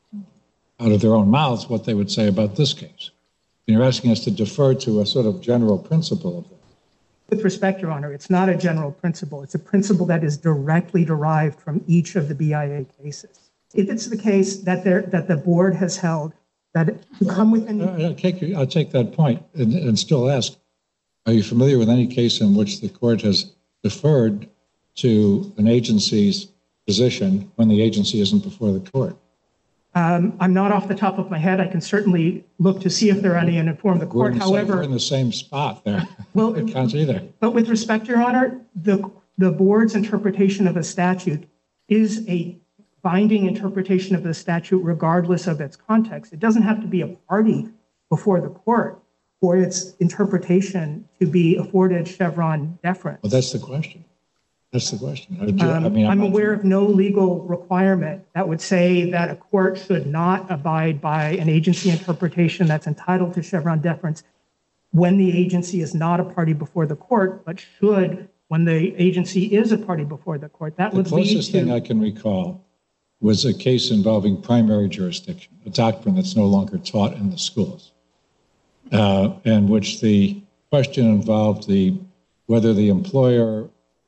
out of their own mouths what they would say about this case. And you're asking us to defer to a sort of general principle of that. With respect, Your Honor, it's not a general principle. It's a principle that is directly derived from each of the B I A cases. If it's the case that there that the board has held that to come within... I'll take, I'll take that point and, and still ask, are you familiar with any case in which the court has deferred to an agency's position when the agency isn't before the court? Um, I'm not off the top of my head. I can certainly look to see if there are any and inform the court. We're the However, same, we're in the same spot there. Well, it counts either. But with respect, Your Honor, the the board's interpretation of a statute is a binding interpretation of the statute regardless of its context. It doesn't have to be a party before the court for its interpretation to be afforded Chevron deference. Well, that's the question. That's the question. I, Um, I mean, I'm, I'm aware of no legal requirement that would say that a court should not abide by an agency interpretation that's entitled to Chevron deference when the agency is not a party before the court, but should when the agency is a party before the court. That the would lead closest to... thing I can recall was a case involving primary jurisdiction, a doctrine that's no longer taught in the schools, uh, in which the question involved the whether the employer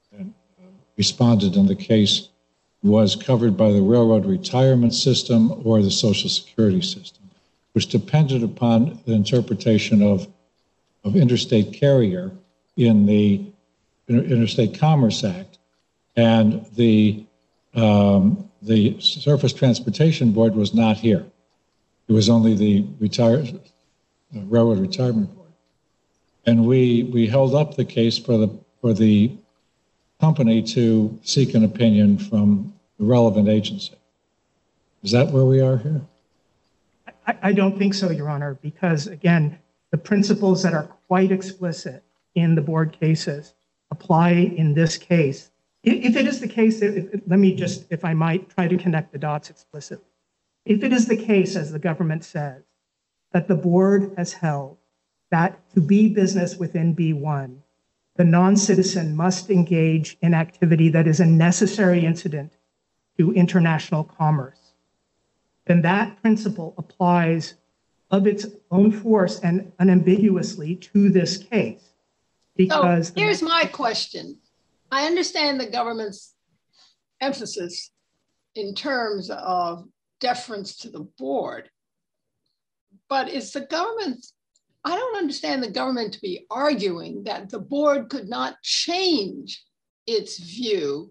responded in the case was covered by the railroad retirement system or the Social Security system. which depended upon the interpretation of, of interstate carrier in the Interstate Commerce Act. And the, um, the Surface Transportation Board was not here. It was only the retire, uh, Railroad Retirement Board. And we, we held up the case for the, for the company to seek an opinion from the relevant agency. Is that where we are here? I, I don't think so, Your Honor, because again, the principles that are quite explicit in the board cases apply in this case. If it is the case, if, let me just, if I might, try to connect the dots explicitly. If it is the case, as the government says, that the board has held that to be business within B one, the non-citizen must engage in activity that is a necessary incident to international commerce, then that principle applies of its own force and unambiguously to this case. Because so here's my question. I understand the government's emphasis in terms of deference to the board, but is the government, I don't understand the government to be arguing that the board could not change its view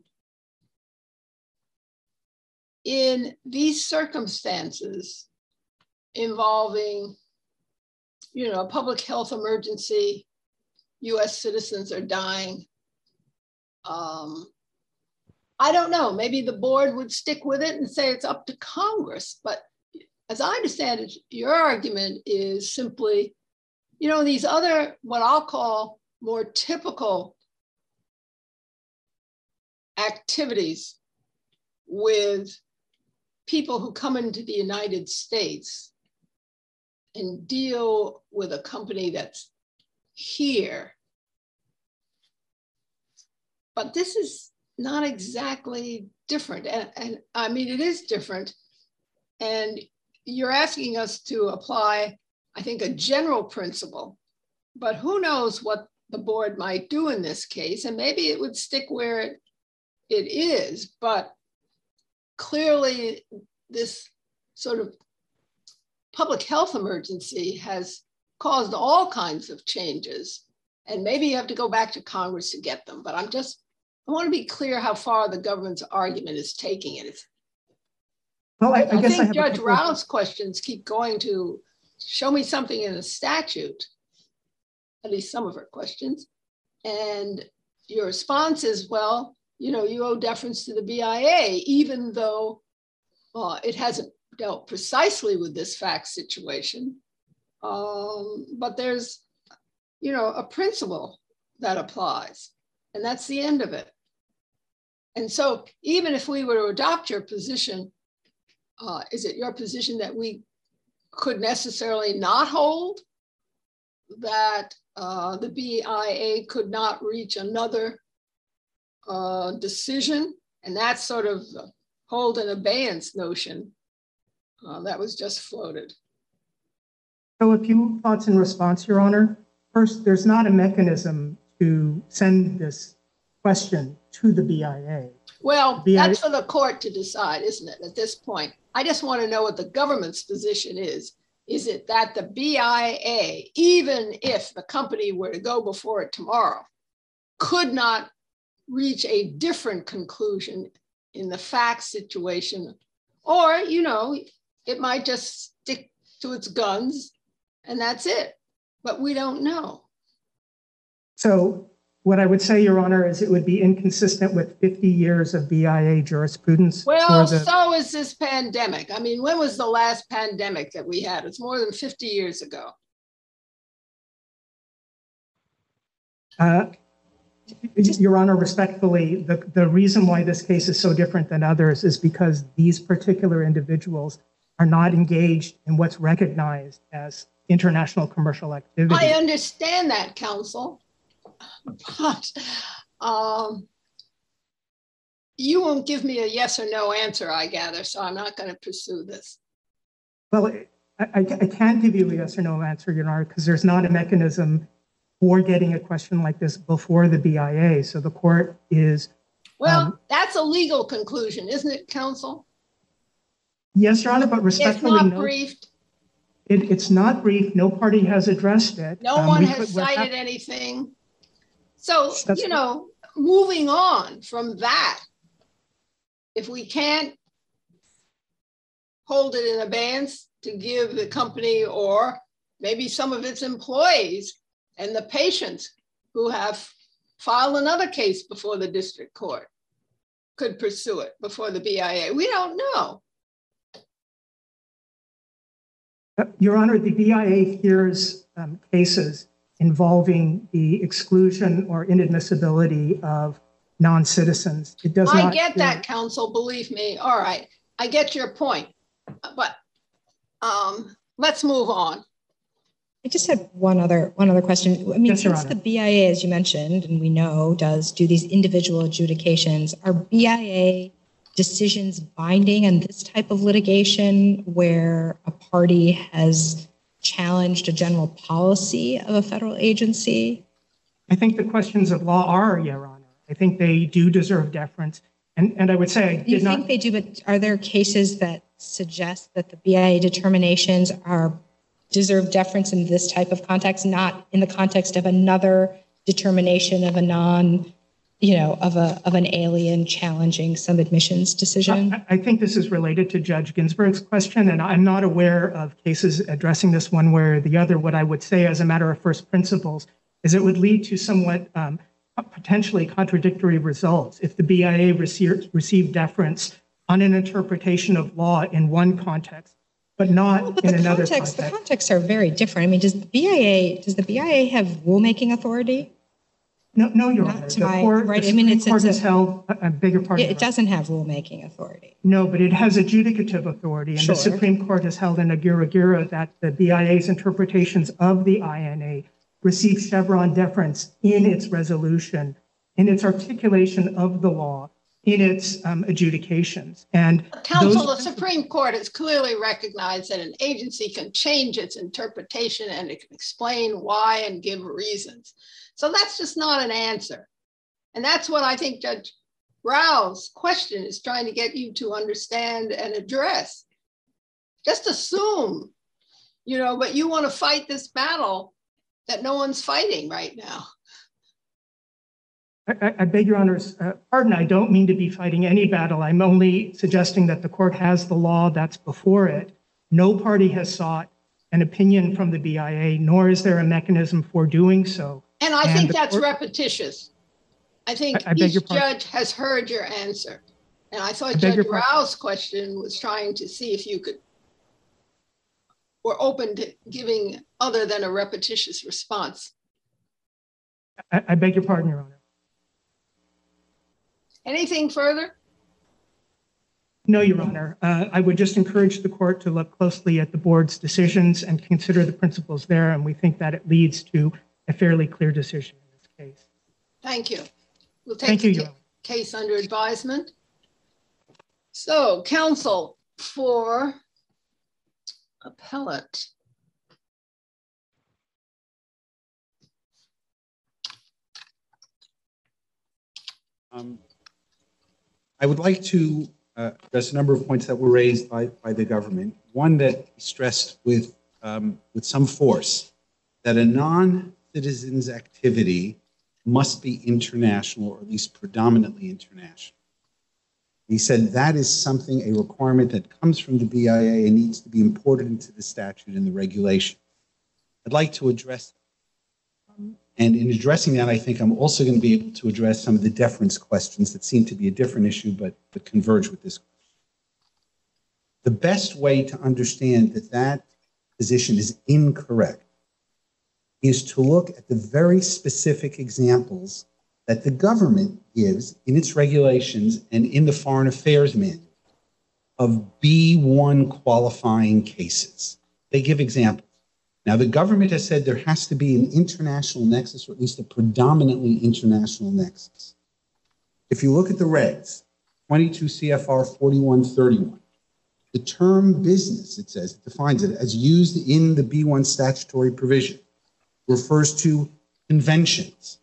in these circumstances involving, you know, a public health emergency, U S citizens are dying. Um, I don't know, maybe the board would stick with it and say it's up to Congress, but as I understand it, your argument is simply, you know, these other, what I'll call more typical activities with people who come into the United States and deal with a company that's here. But this is not exactly different. And, and I mean, it is different. And you're asking us to apply, I think, a general principle, but who knows what the board might do in this case. And maybe it would stick where it, it is, but clearly this sort of public health emergency has caused all kinds of changes. And maybe you have to go back to Congress to get them, but I'm just, I want to be clear how far the government's argument is taking it. Well, I, I, I guess think I Judge Rao's questions keep going to show me something in a statute, at least some of her questions. And your response is, well, you know, you owe deference to the B I A, even though uh, it hasn't dealt precisely with this fact situation. Um, but there's, you know, a principle that applies, and that's the end of it. And so even if we were to adopt your position, uh, is it your position that we could necessarily not hold that uh, the B I A could not reach another uh, decision? And that's sort of the hold in abeyance notion uh, that was just floated. So a few thoughts in response, Your Honor. First, there's not a mechanism to send this question to the B I A. Well, B I A... that's for the court to decide, isn't it, at this point? I just want to know what the government's position is. Is it that the B I A, even if the company were to go before it tomorrow, could not reach a different conclusion in the fact situation? Or, you know, it might just stick to its guns and that's it. But we don't know. So what I would say, Your Honor, is it would be inconsistent with fifty years of B I A jurisprudence. Well, the... so is this pandemic. I mean, when was the last pandemic that we had? It's more than fifty years ago. Uh, Your Honor, respectfully, the, the reason why this case is so different than others is because these particular individuals are not engaged in what's recognized as international commercial activity. I understand that, counsel, but um, you won't give me a yes or no answer, I gather, so I'm not going to pursue this. Well, I, I, I can't give you a yes or no answer, Your Honor, because there's not a mechanism for getting a question like this before the B I A. So the court is... Well, um, that's a legal conclusion, isn't it, counsel? Yes, Your Honor, but respectfully... It's not no, briefed. It, it's not brief. No party has addressed it. No Um, one we has could- we're hap- cited anything. So, That's- you know, moving on from that, if we can't hold it in abeyance to give the company or maybe some of its employees and the patients who have filed another case before the district court could pursue it before the B I A. We don't know. Uh, Your Honor, the B I A hears um, cases involving the exclusion or inadmissibility of non-citizens. It does I not. get hear- that, counsel, believe me. All right, I get your point. But um, let's move on. I just had one other one other question. I mean, Yes, Your since Honor. the B I A, as you mentioned, and we know, does do these individual adjudications, are B I A decisions binding on this type of litigation where a party has challenged a general policy of a federal agency? I think the questions of law are, Your Honor. I think they do deserve deference. And, and I would say I Do you did think not. they do, but are there cases that suggest that the B I A determinations are deserve deference in this type of context, not in the context of another determination of a non, you know, of a of an alien challenging some admissions decision? I, I think this is related to Judge Ginsburg's question, and I'm not aware of cases addressing this one way or the other. What I would say as a matter of first principles is it would lead to somewhat um, potentially contradictory results if the B I A received, received deference on an interpretation of law in one context, but not Well, but in the another context, context. the contexts are very different. I mean, does the B I A does the B I A have rulemaking authority? No, no, Your Not Honor. to The my- court, right, the I mean, Supreme it's- Court it's a- has held, I beg your pardon. It, it Your Honor. doesn't have rulemaking authority. No, but it has adjudicative authority, and Sure. the Supreme Court has held in Aguirre-Guerra that the B I A's interpretations of the I N A receive Chevron deference in its resolution, in its articulation of the law, in its um, adjudications. And Counsel, those- the Supreme Court has clearly recognized that an agency can change its interpretation and it can explain why and give reasons. So that's just not an answer. And that's what I think Judge Rao's question is trying to get you to understand and address. Just assume, you know, but you want to fight this battle that no one's fighting right now. I, I- I beg Your Honor's uh, pardon, I don't mean to be fighting any battle. I'm only suggesting that the court has the law that's before it. No party has sought an opinion from the B I A, nor is there a mechanism for doing so. And I And think the that's court- repetitious. I think I- I beg each your pardon? judge has heard your answer. And I thought I beg Judge your pardon? Rao's question was trying to see if you could, were open to giving other than a repetitious response. I, I beg your pardon, Your Honor. Anything further? No, Your Honor. Uh, I would just encourage the court to look closely at the board's decisions and consider the principles there, and we think that it leads to a fairly clear decision in this case. Thank you. We'll take Thank you, the Your ca- Honor. case under advisement. So, counsel for appellate. Um, I would like to uh, address a number of points that were raised by, by the government. One that stressed with, um, with some force that a non-citizen's activity must be international, or at least predominantly international. He said that is something, a requirement that comes from the B I A and needs to be imported into the statute and the regulation. I'd like to address that. Um, and in addressing that, I think I'm also going to be able to address some of the deference questions that seem to be a different issue, but, but converge with this question. The best way to understand that that position is incorrect is to look at the very specific examples that the government gives in its regulations and in the Foreign Affairs Manual of B one qualifying cases. They give examples. Now, the government has said there has to be an international nexus, or at least a predominantly international nexus. If you look at the regs, twenty-two C F R forty-one thirty-one, the term business, it says, it defines it as used in the B one statutory provision, refers to conventions.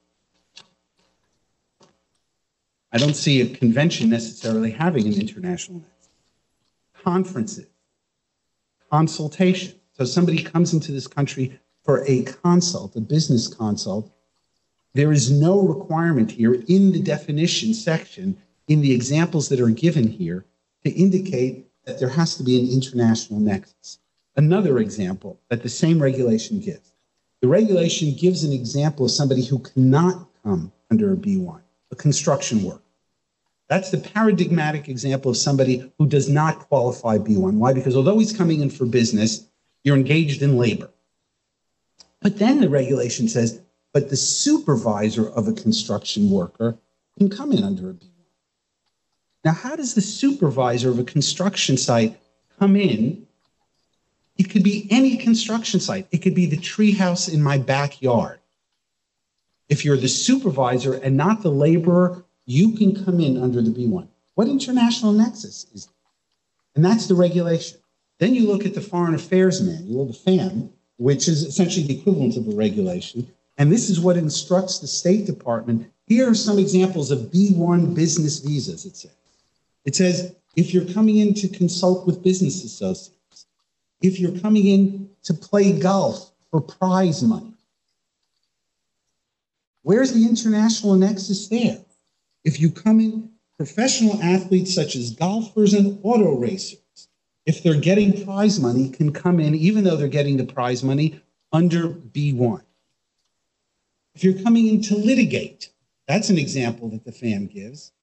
I don't see a convention necessarily having an international nexus. Conferences, consultation. So somebody comes into this country for a consult, a business consult. There is no requirement here in the definition section, in the examples that are given here, to indicate that there has to be an international nexus. Another example that the same regulation gives. The regulation gives an example of somebody who cannot come under a B one, a construction worker. That's the paradigmatic example of somebody who does not qualify B one. Why? Because although he's coming in for business, you're engaged in labor. But then the regulation says, but the supervisor of a construction worker can come in under a B one. Now, how does the supervisor of a construction site come in? It could be any construction site. It could be the treehouse in my backyard. If you're the supervisor and not the laborer, you can come in under the B one. What international nexus is that? And that's the regulation. Then you look at the Foreign Affairs Manual, the FAM, which is essentially the equivalent of a regulation. And this is what instructs the State Department. Here are some examples of B one business visas, it says. It says, if you're coming in to consult with business associates, if you're coming in to play golf for prize money, where's the international nexus there? If you come in, professional athletes such as golfers and auto racers, if they're getting prize money, can come in, even though they're getting the prize money, under B one. If you're coming in to litigate, that's an example that the FAM gives.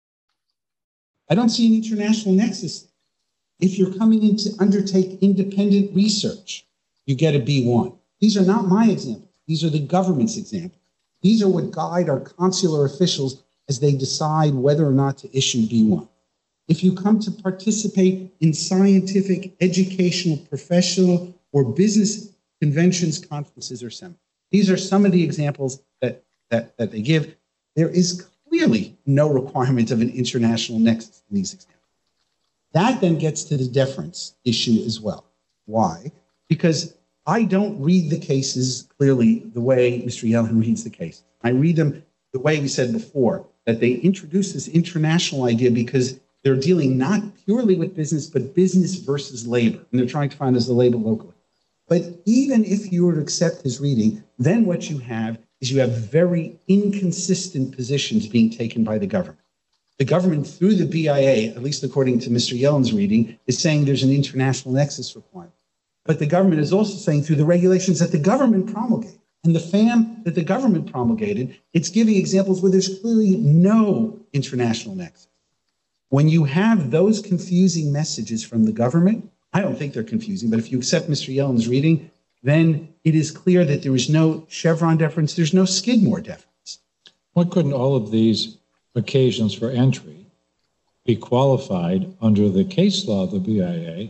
I don't see an international nexus. If you're coming in to undertake independent research, you get a B one. These are not my examples. These are the government's examples. These are what guide our consular officials as they decide whether or not to issue B one. If you come to participate in scientific, educational, professional, or business conventions, conferences, or seminars, these are some of the examples that, that, that they give. There is clearly no requirement of an international nexus in these examples. That then gets to the deference issue as well. Why? Because I don't read the cases clearly the way Mister Yellen reads the case. I read them the way we said before, that they introduce this international idea because they're dealing not purely with business, but business versus labor. And they're trying to find us the labor locally. But even if you were to accept his reading, then what you have is you have very inconsistent positions being taken by the government. The government, through the B I A, at least according to Mister Yellen's reading, is saying there's an international nexus requirement. But the government is also saying through the regulations that the government promulgated and the FAM that the government promulgated, it's giving examples where there's clearly no international nexus. When you have those confusing messages from the government, I don't think they're confusing, but if you accept Mister Yellen's reading, then it is clear that there is no Chevron deference, there's no Skidmore deference. Why couldn't all of these occasions for entry be qualified under the case law of the B I A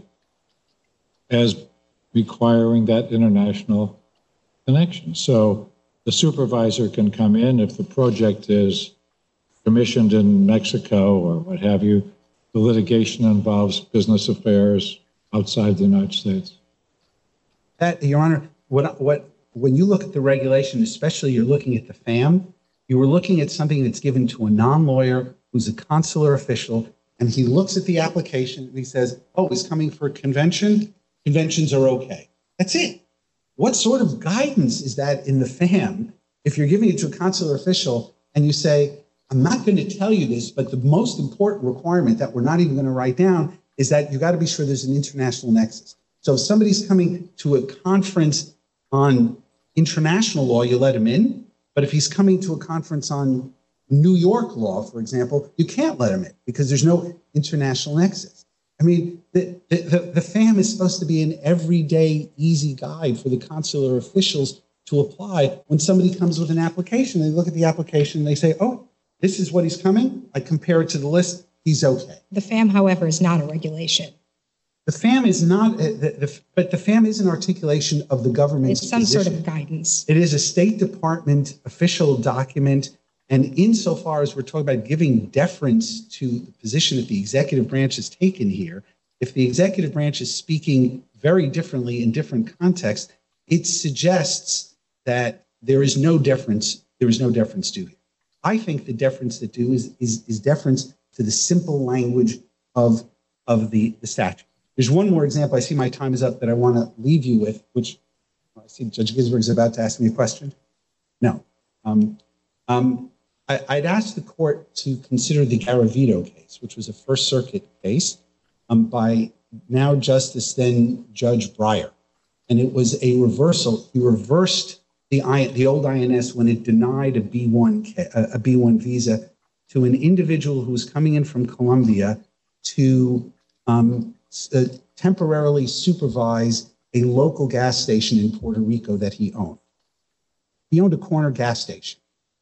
as requiring that international connection? So the supervisor can come in if the project is commissioned in Mexico or what have you. The litigation involves business affairs outside the United States. That, Your Honor, what, what, when you look at the regulation, especially you're looking at the FAM, you were looking at something that's given to a non-lawyer who's a consular official, and he looks at the application and he says, oh, he's coming for a convention. Conventions are okay. That's it. What sort of guidance is that in the FAM if you're giving it to a consular official and you say, I'm not going to tell you this, but the most important requirement that we're not even going to write down is that you got to be sure there's an international nexus. So if somebody's coming to a conference on international law, you let him in. But if he's coming to a conference on New York law, for example, you can't let him in because there's no international nexus. I mean, the, the, the FAM is supposed to be an everyday easy guide for the consular officials to apply. When somebody comes with an application, they look at the application and they say, oh, this is what he's coming. I compare it to the list. He's okay. The FAM, however, is not a regulation. The FAM is not, uh, the, the, but the FAM is an articulation of the government's It's some position. sort of guidance. It is a State Department official document. And insofar as we're talking about giving deference to the position that the executive branch has taken here, if the executive branch is speaking very differently in different contexts, it suggests that there is no deference, there is no deference due here. I think the deference that due is, is, is deference to the simple language of, of the, the statute. There's one more example. I see my time is up that I want to leave you with, which I see Judge Ginsburg is about to ask me a question. No. Um, um, I, I'd ask the court to consider the Garavito case, which was a First Circuit case um, by now Justice, then Judge Breyer. And it was a reversal. He reversed the, I, the old I N S when it denied a B one, a B one visa to an individual who was coming in from Colombia to um, uh, temporarily supervise a local gas station in Puerto Rico that he owned. He owned a corner gas station.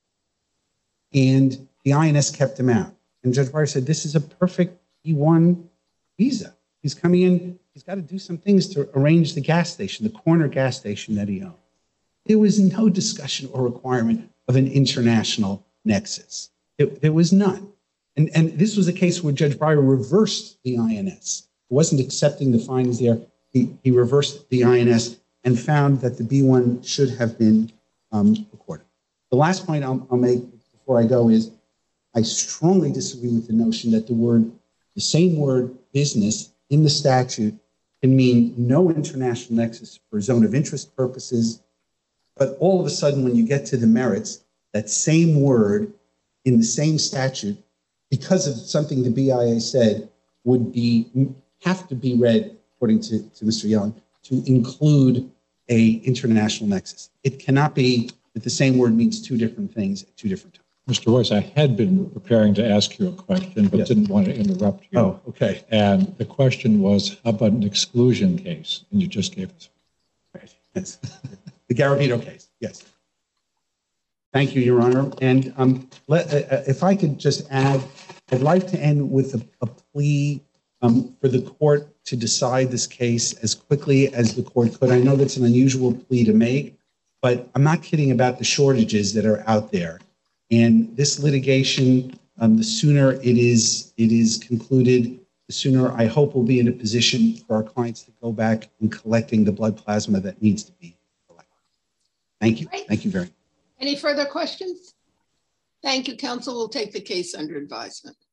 And the I N S kept him out. And Judge Breyer said, this is a perfect B one visa. He's coming in, he's got to do some things to arrange the gas station, the corner gas station that he owned. There was no discussion or requirement of an international nexus. It, there was none. And, and this was a case where Judge Breyer reversed the I N S. He wasn't accepting the findings there. He, he reversed the I N S and found that the B one should have been um, recorded. The last point I'll, I'll make before I go is I strongly disagree with the notion that the word, the same word business in the statute can mean no international nexus for zone of interest purposes, but all of a sudden when you get to the merits, that same word in the same statute, because of something the B I A said, would be have to be read, according to, to Mister Young, to include a international nexus. It cannot be that the same word means two different things at two different times. Mister Royce, I had been preparing to ask you a question, but Yes. didn't want to interrupt you. Oh, okay. And the question was, how about an exclusion case? And you just gave us. Right. Yes. The Garavito case, yes. Thank you, Your Honor. And um, let, uh, if I could just add, I'd like to end with a, a plea um, for the court to decide this case as quickly as the court could. I know that's an unusual plea to make, but I'm not kidding about the shortages that are out there. And this litigation, um, the sooner it is, it is concluded, the sooner I hope we'll be in a position for our clients to go back and collecting the blood plasma that needs to be collected. Thank you. Right. Thank you very much. Any further questions? Thank you, counsel. We'll take the case under advisement.